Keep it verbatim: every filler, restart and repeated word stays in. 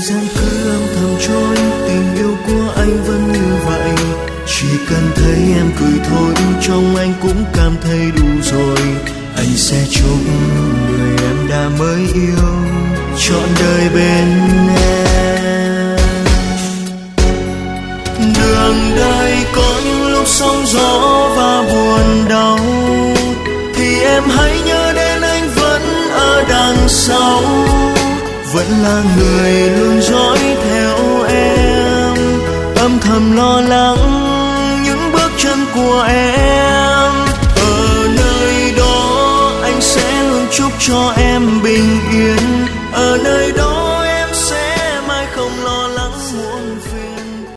gian cứ âm thầm trôi, tình yêu của anh vẫn như vậy. Chỉ cần thấy em cười thôi, trong anh cũng cảm thấy đủ rồi. Anh sẽ chúc người em đã mới yêu trọn đời bên em. Đường đời có những lúc sóng gió và buồn đau, thì em hãy nhớ đến anh vẫn ở đằng sau, vẫn là người luôn dõi theo em, âm thầm lo lắng những bước chân của em. Ở nơi đó anh sẽ luôn chúc cho em bình yên, ở nơi đó